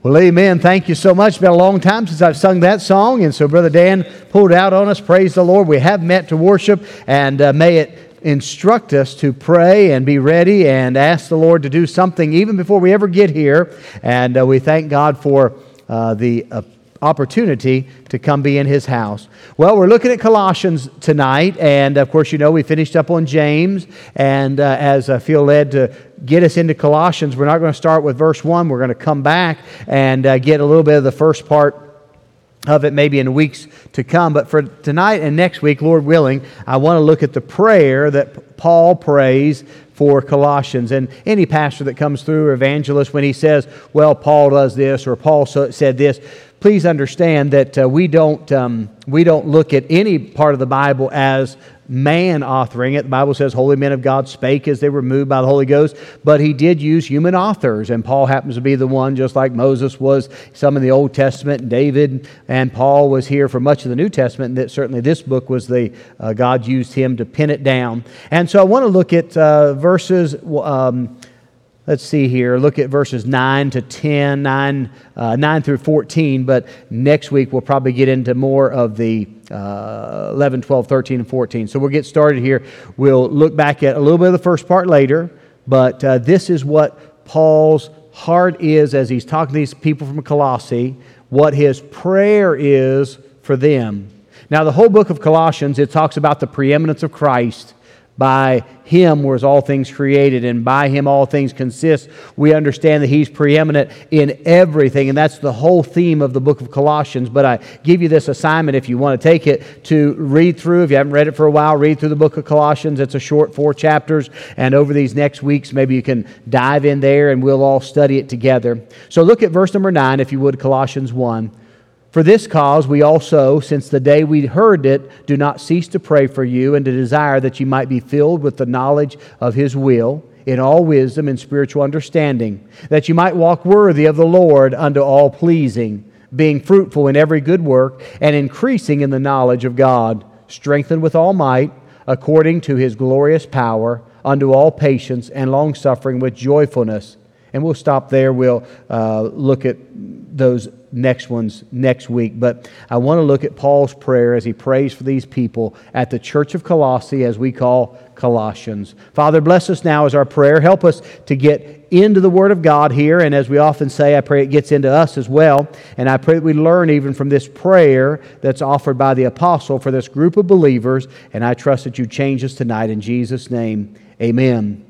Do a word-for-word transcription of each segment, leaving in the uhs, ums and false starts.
Well, amen. Thank you so much. It's been a long time since I've sung that song, and so Brother Dan pulled out on us. Praise the Lord. We have met to worship, and uh, may it instruct us to pray and be ready and ask the Lord to do something even before we ever get here. And uh, we thank God for uh, the uh, opportunity to come be in His house. Well, we're looking at Colossians tonight, and of course, you know, we finished up on James, and uh, as I feel led to get us into Colossians, we're not going to start with verse one. We're going to come back and uh, get a little bit of the first part of it maybe in weeks to come. But for tonight and next week, Lord willing, I want to look at the prayer that Paul prays for Colossians. And any pastor that comes through, or evangelist, when he says, well, Paul does this, or Paul so, said this, please understand that uh, we don't um, we don't look at any part of the Bible as man authoring it. The Bible says holy men of God spake as they were moved by the Holy Ghost, but he did use human authors, and Paul happens to be the one, just like Moses was some in the Old Testament, and David and Paul was here for much of the New Testament, and that certainly this book was the, uh, God used him to pin it down. And so I want to look at uh, verses, um, let's see here, look at verses nine to ten, nine, uh, nine through fourteen, but next week we'll probably get into more of the uh, eleven, twelve, thirteen, and fourteen. So we'll get started here. We'll look back at a little bit of the first part later, but uh, this is what Paul's heart is as he's talking to these people from Colossae, what his prayer is for them. Now, the whole book of Colossians, it talks about the preeminence of Christ. By Him was all things created, and by Him all things consist. We understand that He's preeminent in everything, and that's the whole theme of the book of Colossians. But I give you this assignment, if you want to take it, to read through. If you haven't read it for a while, read through the book of Colossians. It's a short four chapters, and over these next weeks, maybe you can dive in there, and we'll all study it together. So look at verse number nine, if you would, Colossians one. For this cause we also, since the day we heard it, do not cease to pray for you and to desire that you might be filled with the knowledge of His will, in all wisdom and spiritual understanding, that you might walk worthy of the Lord unto all pleasing, being fruitful in every good work and increasing in the knowledge of God, strengthened with all might, according to His glorious power, unto all patience and longsuffering with joyfulness. And we'll stop there. We'll uh, look at those next ones next week. But I want to look at Paul's prayer as he prays for these people at the church of Colossae, as we call Colossians. Father, bless us now as our prayer. Help us to get into the Word of God here. And as we often say, I pray it gets into us as well. And I pray that we learn even from this prayer that's offered by the apostle for this group of believers. And I trust that you change us tonight. In Jesus' name, amen.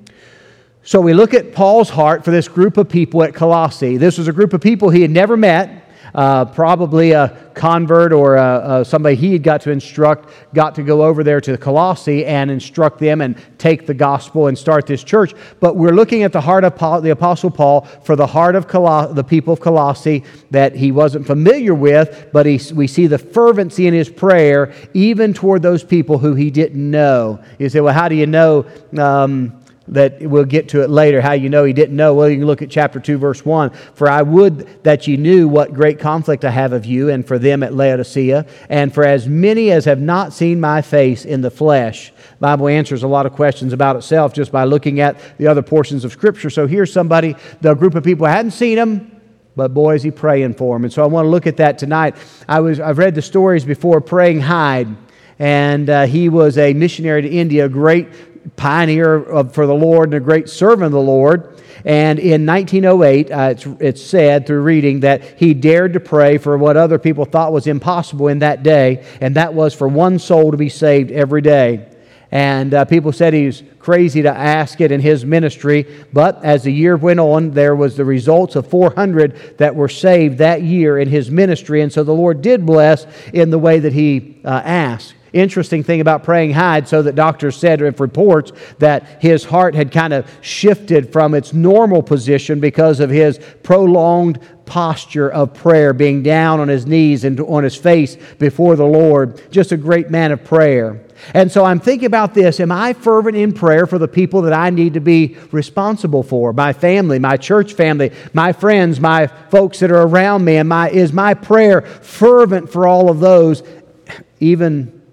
So we look at Paul's heart for this group of people at Colossae. This was a group of people he had never met, uh, probably a convert or a, a, somebody he had got to instruct, got to go over there to Colossae and instruct them and take the gospel and start this church. But we're looking at the heart of Paul, the Apostle Paul, for the heart of Coloss- the people of Colossae that he wasn't familiar with, but he, we see the fervency in his prayer even toward those people who he didn't know. You say, well, how do you know... Um, that we'll get to it later, how you know he didn't know. Well, you can look at chapter two, verse one. For I would that you knew what great conflict I have of you and for them at Laodicea, and for as many as have not seen my face in the flesh. The Bible answers a lot of questions about itself just by looking at the other portions of Scripture. So here's somebody, the group of people hadn't seen him, but boy, is he praying for him. And so I want to look at that tonight. I was, I've read the stories before, Praying Hyde, and uh, he was a missionary to India, a great pioneer of, for the Lord and a great servant of the Lord. And in nineteen oh eight, uh, it's, it's said through reading that he dared to pray for what other people thought was impossible in that day, and that was for one soul to be saved every day. And uh, people said he was crazy to ask it in his ministry, but as the year went on, there was the results of four hundred that were saved that year in his ministry, and so the Lord did bless in the way that he uh, asked. Interesting thing about Praying Hyde, so that doctors said, if reports, that his heart had kind of shifted from its normal position because of his prolonged posture of prayer, being down on his knees and on his face before the Lord. Just a great man of prayer. And so I'm thinking about this. Am I fervent in prayer for the people that I need to be responsible for? My family, my church family, my friends, my folks that are around me. Am I, is my prayer fervent for all of those, even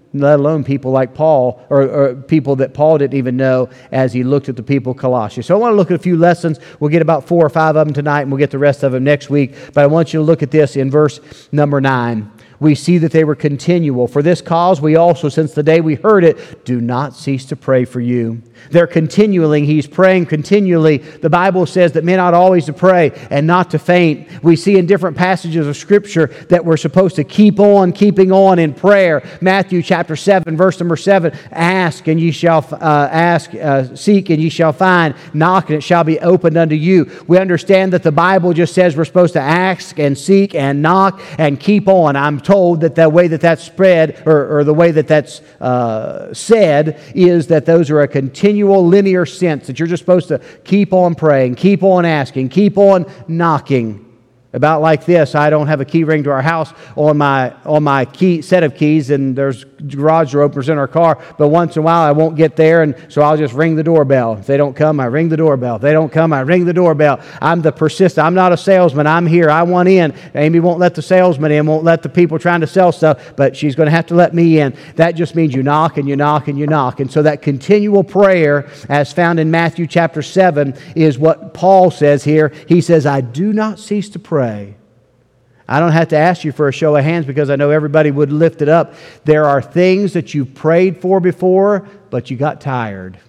let alone people like Paul, or, or people that Paul didn't even know as he looked at the people of Colossae. So I want to look at a few lessons. We'll get about four or five of them tonight, and we'll get the rest of them next week. But I want you to look at this in verse number nine. We see that they were continual. For this cause we also, since the day we heard it, do not cease to pray for you. They're continuing. He's praying continually. The Bible says that men ought always to pray and not to faint. We see in different passages of Scripture that we're supposed to keep on keeping on in prayer. Matthew chapter seven, verse number seven, ask and ye shall uh, ask, uh, seek and ye shall find, knock and it shall be opened unto you. We understand that the Bible just says we're supposed to ask and seek and knock and keep on. I'm told that the way that that's spread, or, or the way that that's uh, said, is that those are a continual linear sense, that you're just supposed to keep on praying, keep on asking, keep on knocking. About like this, I don't have a key ring to our house on my on my key set of keys, and there's garage door openers in our car, but once in a while I won't get there, and so I'll just ring the doorbell. If they don't come, I ring the doorbell. If they don't come, I ring the doorbell. I'm the persistent. I'm not a salesman. I'm here. I want in. Amy won't let the salesman in, won't let the people trying to sell stuff, but she's going to have to let me in. That just means you knock and you knock and you knock. And so that continual prayer, as found in Matthew chapter seven, is what Paul says here. He says, I do not cease to pray. Pray. I don't have to ask you for a show of hands because I know everybody would lift it up. There are things that you prayed for before, but you got tired.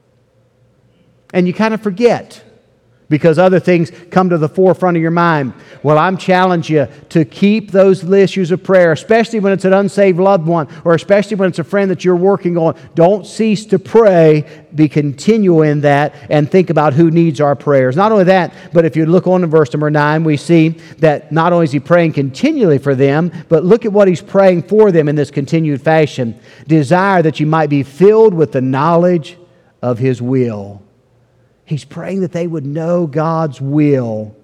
And you kind of forget because other things come to the forefront of your mind. Well, I'm challenging you to keep those issues of prayer, especially when it's an unsaved loved one, or especially when it's a friend that you're working on. Don't cease to pray. Be continual in that and think about who needs our prayers. Not only that, but if you look on to verse number nine, we see that not only is he praying continually for them, but look at what he's praying for them in this continued fashion. Desire that you might be filled with the knowledge of his will. He's praying that they would know God's will.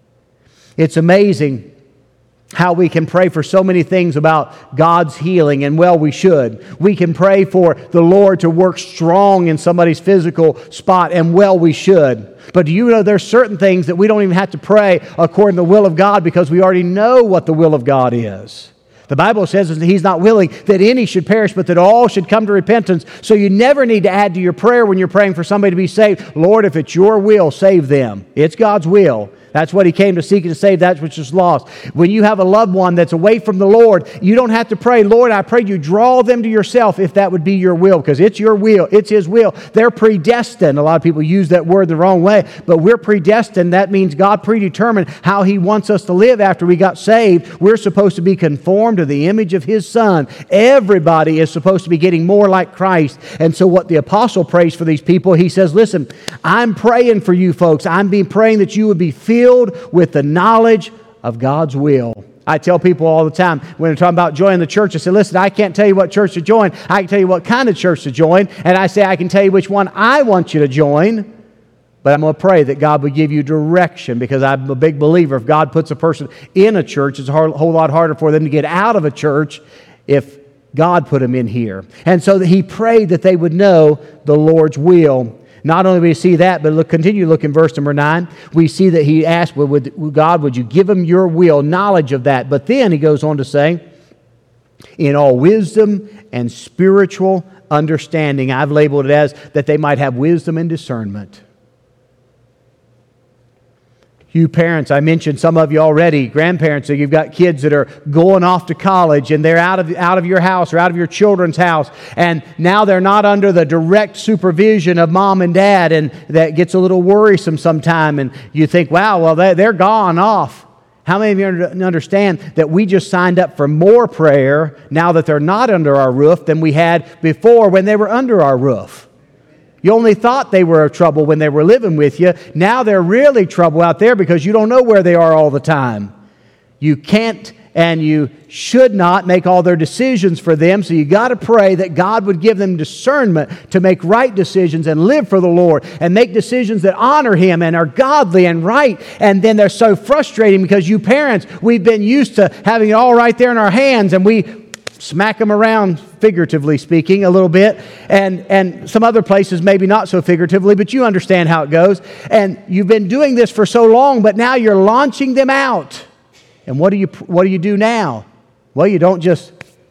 It's amazing how we can pray for so many things about God's healing, and well, we should. We can pray for the Lord to work strong in somebody's physical spot, and well, we should. But do you know there's certain things that we don't even have to pray according to the will of God because we already know what the will of God is. The Bible says that He's not willing that any should perish, but that all should come to repentance. So you never need to add to your prayer when you're praying for somebody to be saved, Lord, if it's your will, save them. It's God's will. That's what He came to seek and to save, that which is lost. When you have a loved one that's away from the Lord, you don't have to pray, Lord, I pray you draw them to yourself if that would be your will, because it's your will. It's His will. They're predestined. A lot of people use that word the wrong way, but we're predestined. That means God predetermined how He wants us to live after we got saved. We're supposed to be conformed to the image of His Son. Everybody is supposed to be getting more like Christ. And so what the apostle prays for these people, he says, listen, I'm praying for you folks. I'm being praying that you would be filled with the knowledge of God's will. I tell people all the time when they're talking about joining the church, I say, listen, I can't tell you what church to join. I can tell you what kind of church to join. And I say, I can tell you which one I want you to join. But I'm going to pray that God would give you direction, because I'm a big believer if God puts a person in a church, it's a whole, whole lot harder for them to get out of a church if God put them in here. And so that he prayed that they would know the Lord's will. Not only do we see that, but look, continue to look in verse number nine. We see that he asked, well, would, God, would you give them your will, knowledge of that? But then he goes on to say, in all wisdom and spiritual understanding. I've labeled it as that they might have wisdom and discernment. You parents, I mentioned some of you already, grandparents, so you've got kids that are going off to college and they're out of, out of your house or out of your children's house, and now they're not under the direct supervision of mom and dad, and that gets a little worrisome sometime, and you think, wow, well, they, they're gone off. How many of you understand that we just signed up for more prayer now that they're not under our roof than we had before when they were under our roof? You only thought they were trouble when they were living with you. Now they're really trouble out there because you don't know where they are all the time. You can't and you should not make all their decisions for them, so you got to pray that God would give them discernment to make right decisions and live for the Lord and make decisions that honor Him and are godly and right. And then they're so frustrating because you parents, we've been used to having it all right there in our hands, and we smack them around, figuratively speaking, a little bit, and, and some other places maybe not so figuratively, but you understand how it goes. And you've been doing this for so long, but now you're launching them out. And what do you what do you do now? Well, you don't just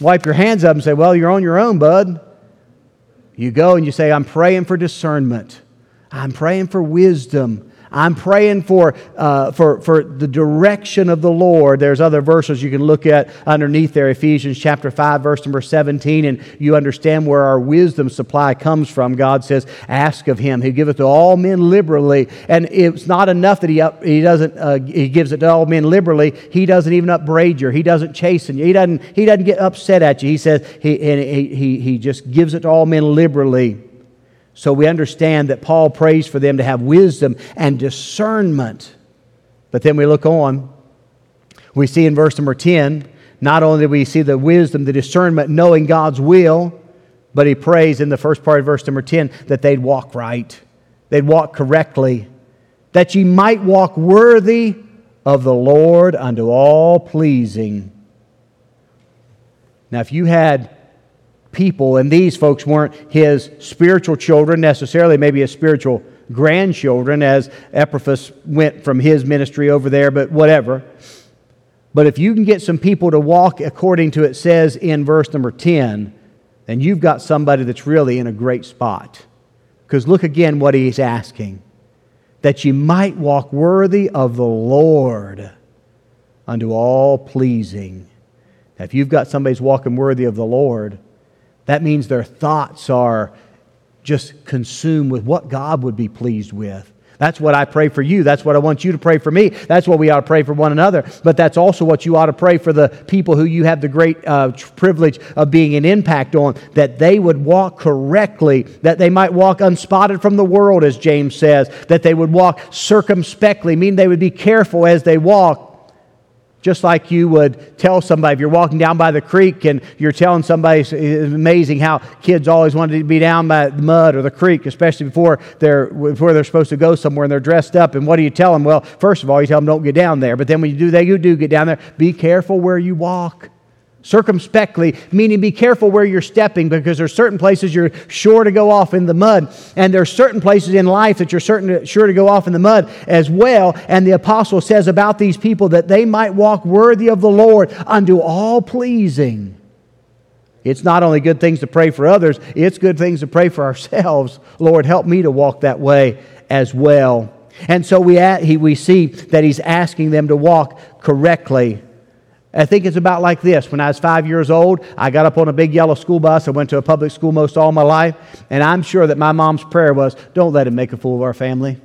wipe your hands up and say, well, you're on your own, bud. You go and you say, I'm praying for discernment. I'm praying for wisdom. I'm praying for, uh, for, for the direction of the Lord. There's other verses you can look at underneath there, Ephesians chapter five, verse number seventeen, and you understand where our wisdom supply comes from. God says, ask of Him. He giveth to all men liberally. And it's not enough that He, up, he, doesn't, uh, he gives it to all men liberally. He doesn't even upbraid you. He doesn't chasten you. He doesn't, he doesn't get upset at you. He says, he, and he, he, he just gives it to all men liberally. So we understand that Paul prays for them to have wisdom and discernment. But then we look on. We see in verse number ten, not only do we see the wisdom, the discernment, knowing God's will, but he prays in the first part of verse number ten that they'd walk right. They'd walk correctly. That ye might walk worthy of the Lord unto all pleasing. Now if you had people, and these folks weren't his spiritual children necessarily, maybe his spiritual grandchildren, as Epaphras went from his ministry over there, but whatever. But if you can get some people to walk according to it says in verse number ten, then you've got somebody that's really in a great spot. Because look again what he's asking. That you might walk worthy of the Lord unto all pleasing. Now, if you've got somebody who's walking worthy of the Lord, that means their thoughts are just consumed with what God would be pleased with. That's what I pray for you. That's what I want you to pray for me. That's what we ought to pray for one another. But that's also what you ought to pray for the people who you have the great uh, privilege of being an impact on, that they would walk correctly, that they might walk unspotted from the world, as James says, that they would walk circumspectly, meaning they would be careful as they walk. Just like you would tell somebody, if you're walking down by the creek and you're telling somebody, it's amazing how kids always wanted to be down by the mud or the creek, especially before they're, before they're supposed to go somewhere and they're dressed up. And what do you tell them? Well, first of all, you tell them don't get down there. But then when you do that, you do get down there. Be careful where you walk. Circumspectly, meaning be careful where you're stepping, because there's certain places you're sure to go off in the mud, and there's certain places in life that you're certain to, sure to go off in the mud as well. And the apostle says about these people that they might walk worthy of the Lord unto all pleasing. It's not only good things to pray for others, it's good things to pray for ourselves. Lord, help me to walk that way as well. And so we, we see that he's asking them to walk correctly. I think it's about like this. When I was five years old, I got up on a big yellow school bus. I went to a public school most all my life. And I'm sure that my mom's prayer was, don't let him make a fool of our family.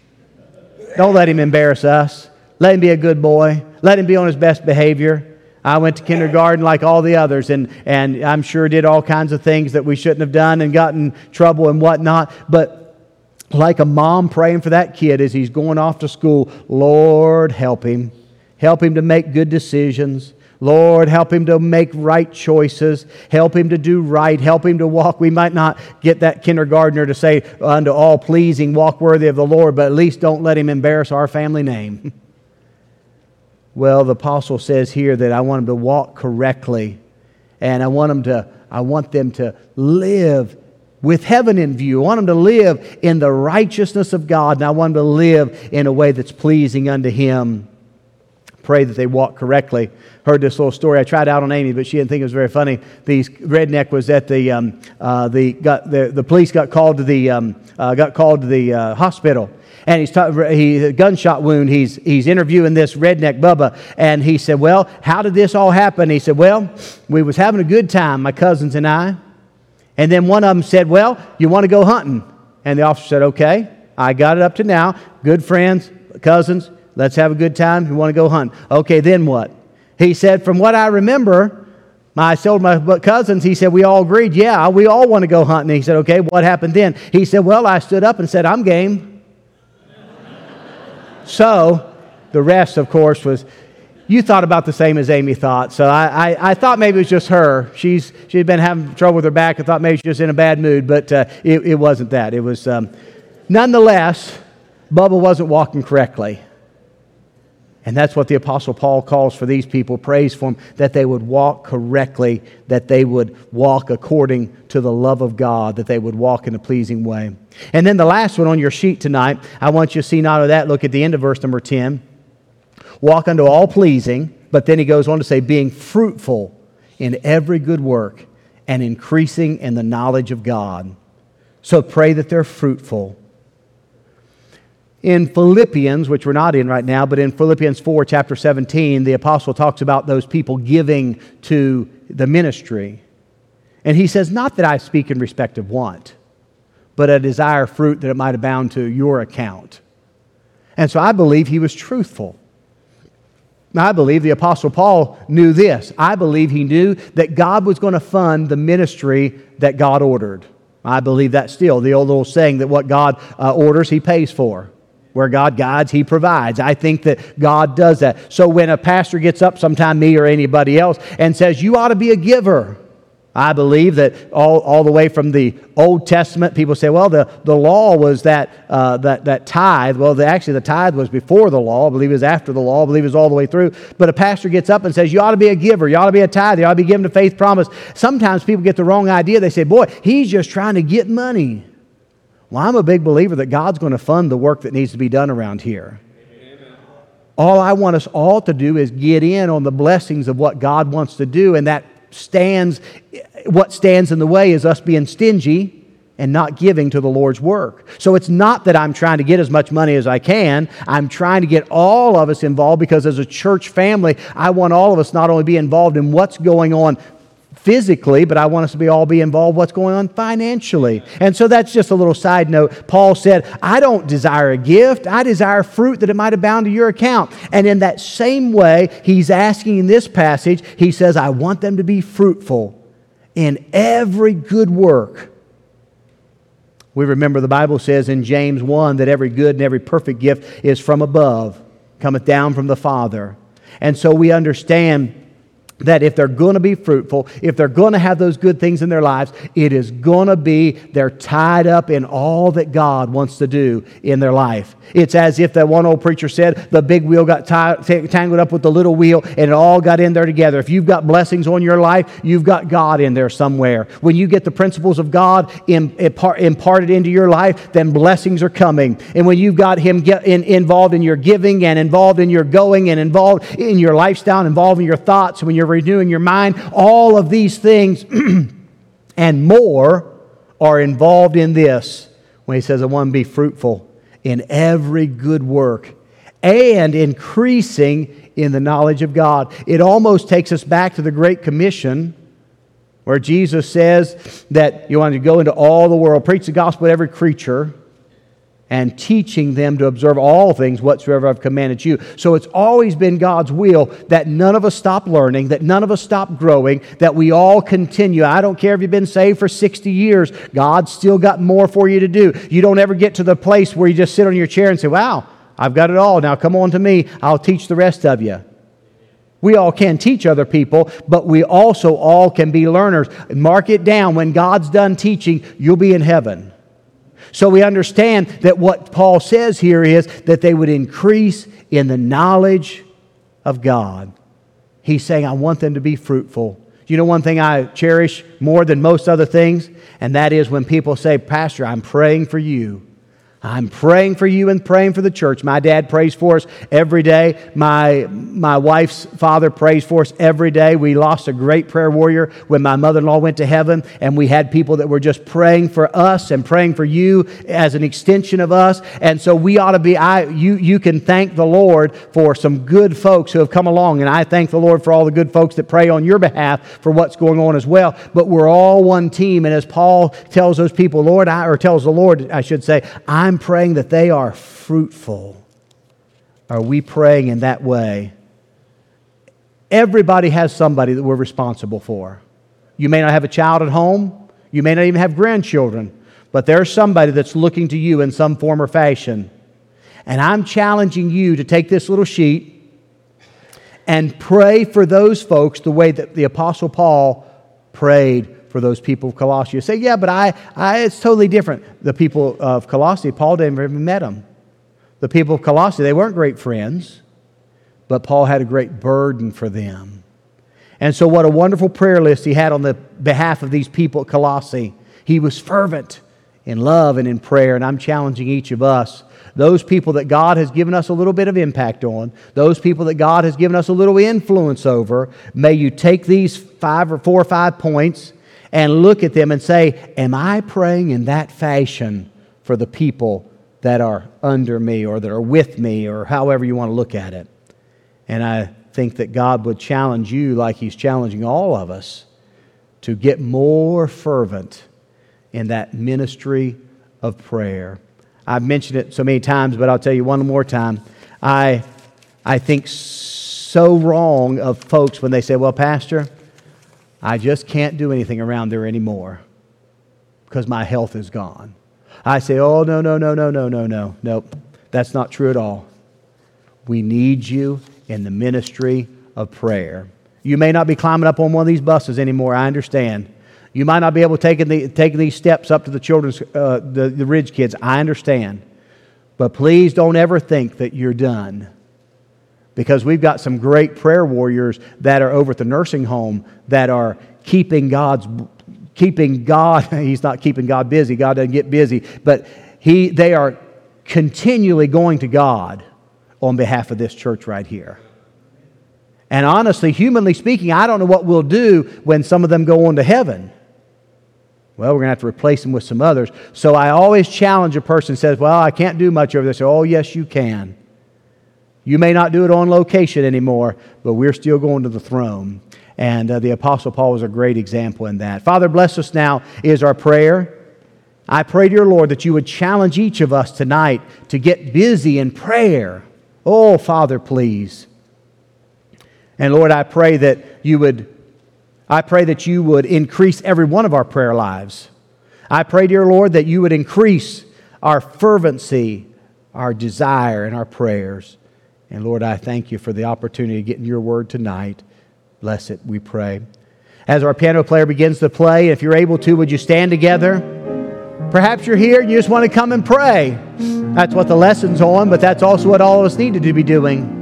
Don't let him embarrass us. Let him be a good boy. Let him be on his best behavior. I went to kindergarten like all the others, and, and I'm sure did all kinds of things that we shouldn't have done and got in trouble and whatnot. But like a mom praying for that kid as he's going off to school, Lord, help him. Help him to make good decisions. Lord, help him to make right choices. Help him to do right. Help him to walk. We might not get that kindergartner to say, unto all pleasing, walk worthy of the Lord, but at least don't let him embarrass our family name. Well, the apostle says here that I want him to walk correctly, and I want him to, I want them to live with heaven in view. I want them to live in the righteousness of God, and I want them to live in a way that's pleasing unto Him. Pray that they walk correctly. Heard this little story. I tried out on Amy, but she didn't think it was very funny. The redneck was at the um, uh, the got the the police got called to the um, uh, got called to the uh, hospital, and he's ta- he a gunshot wound. He's he's interviewing this redneck Bubba, and he said, "Well, how did this all happen?" He said, "Well, we was having a good time, my cousins and I, and then one of them said, 'Well, you want to go hunting?' And the officer said, 'Okay, I got it up to now. Good friends, cousins. Let's have a good time. You want to go hunt. Okay, then what?' He said, 'From what I remember, I told my cousins,' he said, 'we all agreed, yeah, we all want to go hunting.' And he said, 'Okay, what happened then?' He said, 'Well, I stood up and said, I'm game.'" So, the rest, of course, was, you thought about the same as Amy thought. So I, I, I thought maybe it was just her. She's She'd been having trouble with her back. I thought maybe she was in a bad mood, but uh, it, it wasn't that. It was, um, nonetheless, Bubba wasn't walking correctly. And that's what the Apostle Paul calls for these people, prays for them, that they would walk correctly, that they would walk according to the love of God, that they would walk in a pleasing way. And then the last one on your sheet tonight, I want you to see not only that, look at the end of verse number ten. Walk unto all pleasing, but then he goes on to say, being fruitful in every good work and increasing in the knowledge of God. So pray that they're fruitful. In Philippians, which we're not in right now, but in Philippians four, chapter seventeen, the apostle talks about those people giving to the ministry. And he says, not that I speak in respect of want, but I desire fruit that it might abound to your account. And so I believe he was truthful. I believe the Apostle Paul knew this. I believe he knew that God was going to fund the ministry that God ordered. I believe that still. The old little saying that what God uh, orders, he pays for. Where God guides, he provides. I think that God does that. So when a pastor gets up, sometime me or anybody else, and says, you ought to be a giver, I believe that all, all the way from the Old Testament, people say, well, the, the law was that, uh, that, that tithe. Well, the, actually, the tithe was before the law. I believe it was after the law. I believe it was all the way through. But a pastor gets up and says, you ought to be a giver. You ought to be a tithe. You ought to be given to faith promise. Sometimes people get the wrong idea. They say, boy, he's just trying to get money. Well, I'm a big believer that God's going to fund the work that needs to be done around here. Amen. All I want us all to do is get in on the blessings of what God wants to do, and that stands, what stands in the way is us being stingy and not giving to the Lord's work. So it's not that I'm trying to get as much money as I can. I'm trying to get all of us involved, because as a church family, I want all of us not only be involved in what's going on physically, but I want us to be all be involved what's going on financially. And so that's just a little side note. Paul said, I don't desire a gift. I desire fruit that it might abound to your account. And in that same way, he's asking in this passage, he says, I want them to be fruitful in every good work. We remember the Bible says in James one that every good and every perfect gift is from above, cometh down from the Father. And so we understand that if they're going to be fruitful, if they're going to have those good things in their lives, it is going to be they're tied up in all that God wants to do in their life. It's as if that one old preacher said, the big wheel got tied, tangled up with the little wheel, and it all got in there together. If you've got blessings on your life, you've got God in there somewhere. When you get the principles of God imparted into your life, then blessings are coming. And when you've got Him get in, involved in your giving and involved in your going and involved in your lifestyle, involved in your thoughts, when you're renewing your mind, all of these things and more are involved in this. When he says, I want to be fruitful in every good work and increasing in the knowledge of God. It almost takes us back to the Great Commission, where Jesus says that you want to go into all the world, preach the gospel to every creature, and teaching them to observe all things whatsoever I've commanded you. So it's always been God's will that none of us stop learning, that none of us stop growing, that we all continue. I don't care if you've been saved for sixty years. God's still got more for you to do. You don't ever get to the place where you just sit on your chair and say, wow, I've got it all. Now come on to me. I'll teach the rest of you. We all can teach other people, but we also all can be learners. Mark it down. When God's done teaching, you'll be in heaven. So we understand that what Paul says here is that they would increase in the knowledge of God. He's saying, I want them to be fruitful. You know one thing I cherish more than most other things? And that is when people say, Pastor, I'm praying for you. I'm praying for you and praying for the church. My dad prays for us every day. My, my wife's father prays for us every day. We lost a great prayer warrior when my mother-in-law went to heaven, and we had people that were just praying for us and praying for you as an extension of us. And so we ought to be, I, you, you can thank the Lord for some good folks who have come along, and I thank the Lord for all the good folks that pray on your behalf for what's going on as well. But we're all one team, and as Paul tells those people, Lord, I, or tells the Lord, I should say, I'm praying that they are fruitful. Are we praying in that way? Everybody has somebody that we're responsible for. You may not have a child at home. You may not even have grandchildren. But there's somebody that's looking to you in some form or fashion. And I'm challenging you to take this little sheet and pray for those folks the way that the Apostle Paul prayed for those people of Colossae. You say, yeah, but I, I, it's totally different. The people of Colossae, Paul didn't even met them. The people of Colossae, they weren't great friends, but Paul had a great burden for them. And so what a wonderful prayer list he had on the behalf of these people at Colossae. He was fervent in love and in prayer. And I'm challenging each of us, those people that God has given us a little bit of impact on, those people that God has given us a little influence over, may you take these five or four or five points and look at them and say, am I praying in that fashion for the people that are under me or that are with me, or however you want to look at it? And I think that God would challenge you, like He's challenging all of us, to get more fervent in that ministry of prayer. I've mentioned it so many times, but I'll tell you one more time. I, I think so wrong of folks when they say, well, Pastor, I just can't do anything around there anymore because my health is gone. I say, oh, no, no, no, no, no, no, no. Nope, that's not true at all. We need you in the ministry of prayer. You may not be climbing up on one of these buses anymore, I understand. You might not be able to take, the, take these steps up to the children's, uh, the, the Ridge kids, I understand. But please don't ever think that you're done. Because we've got some great prayer warriors that are over at the nursing home that are keeping God's, keeping God, He's not keeping God busy, God doesn't get busy, but he, they are continually going to God on behalf of this church right here. And honestly, humanly speaking, I don't know what we'll do when some of them go on to heaven. Well, we're going to have to replace them with some others. So I always challenge a person who says, well, I can't do much over this. Oh, yes, you can. You may not do it on location anymore, but we're still going to the throne. And uh, the Apostle Paul was a great example in that. Father, bless us now is our prayer. I pray, dear Lord, that you would challenge each of us tonight to get busy in prayer. Oh, Father, please. And Lord, I pray that you would, I pray that you would increase every one of our prayer lives. I pray, dear Lord, that you would increase our fervency, our desire, and our prayers. And Lord, I thank you for the opportunity to get in your word tonight. Bless it, we pray. As our piano player begins to play, if you're able to, would you stand together? Perhaps you're here and you just want to come and pray. That's what the lesson's on, but that's also what all of us need to be doing.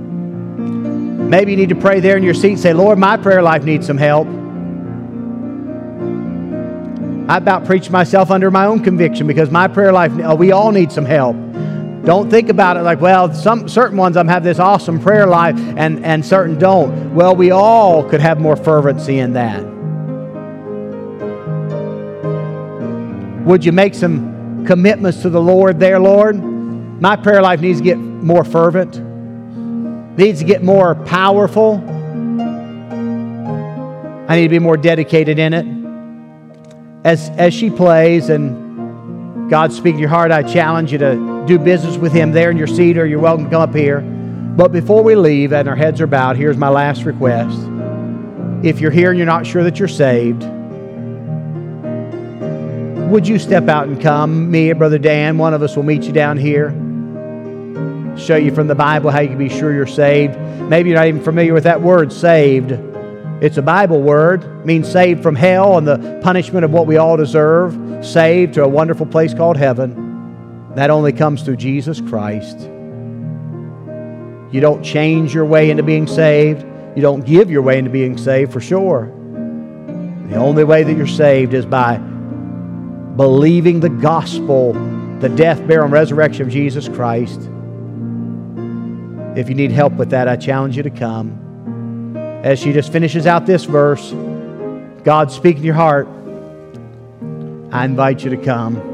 Maybe you need to pray there in your seat and say, Lord, my prayer life needs some help. I about preached myself under my own conviction because my prayer life, oh, we all need some help. Don't think about it like, well, some certain ones I'm have this awesome prayer life and, and certain don't. Well, we all could have more fervency in that. Would you make some commitments to the Lord there, Lord? My prayer life needs to get more fervent. Needs to get more powerful. I need to be more dedicated in it. As, as she plays and God's speaking to your heart, I challenge you to do business with Him there in your seat, or you're welcome to come up here. But before we leave and our heads are bowed, here's my last request. If you're here and you're not sure that you're saved, would you step out and come? Me and Brother Dan, one of us will meet you down here. Show you from the Bible how you can be sure you're saved. Maybe you're not even familiar with that word, saved. It's a Bible word. It means saved from hell and the punishment of what we all deserve. Saved to a wonderful place called heaven. That only comes through Jesus Christ. You don't change your way into being saved. You don't give your way into being saved, for sure. The only way that you're saved is by believing the gospel, the death, burial, and resurrection of Jesus Christ. If you need help with that, I challenge you to come. As she just finishes out this verse, God speaking to your heart, I invite you to come.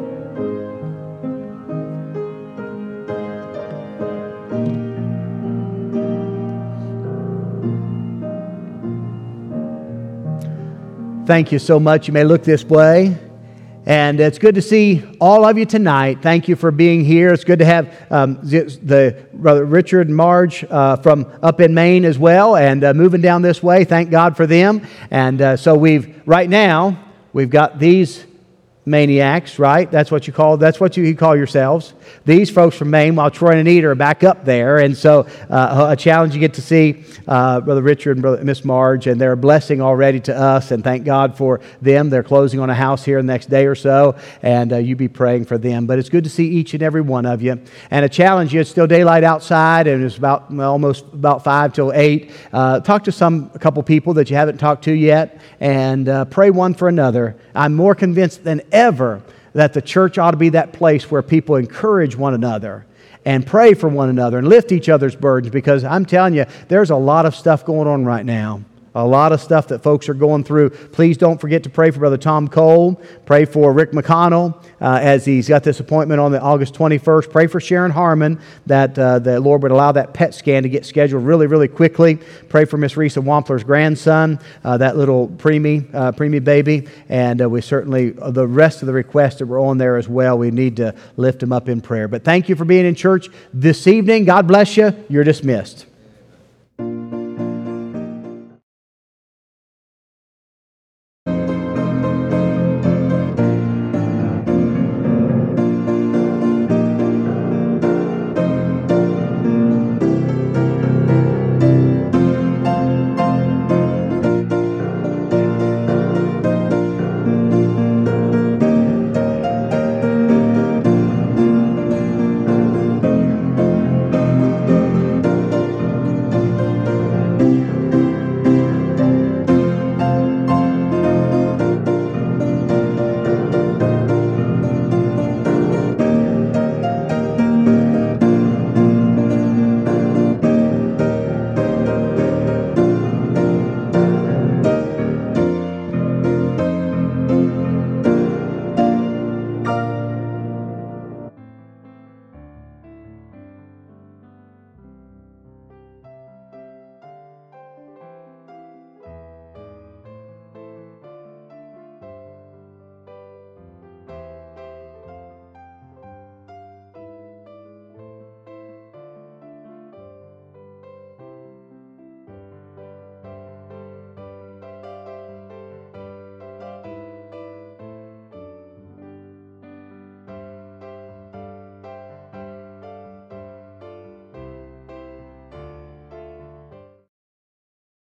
Thank you so much. You may look this way. And it's good to see all of you tonight. Thank you for being here. It's good to have um, the Brother Richard and Marge uh, from up in Maine as well, and uh, moving down this way. Thank God for them. And uh, so we've right now we've got these maniacs, right? That's what you call that's what you, you call yourselves. These folks from Maine, while Troy and Anita are back up there, and so uh, a challenge you get to see uh, Brother Richard and Brother, Miss Marge, and they're a blessing already to us, and thank God for them. They're closing on a house here the next day or so, and uh, you be praying for them. But it's good to see each and every one of you, and a challenge you. It's still daylight outside, and it's about well, almost about five till eight. Uh, talk to some a couple people that you haven't talked to yet, and uh, pray one for another. I'm more convinced than ever that the church ought to be that place where people encourage one another and pray for one another and lift each other's burdens, because I'm telling you, there's a lot of stuff going on right now. A lot of stuff that folks are going through. Please don't forget to pray for Brother Tom Cole. Pray for Rick McConnell uh, as he's got this appointment on the August twenty-first. Pray for Sharon Harmon that uh, the Lord would allow that P E T scan to get scheduled really, really quickly. Pray for Miss Risa Wampler's grandson, uh, that little preemie, uh, preemie baby. And uh, we certainly, uh, the rest of the requests that were on there as well, we need to lift them up in prayer. But thank you for being in church this evening. God bless you. You're dismissed.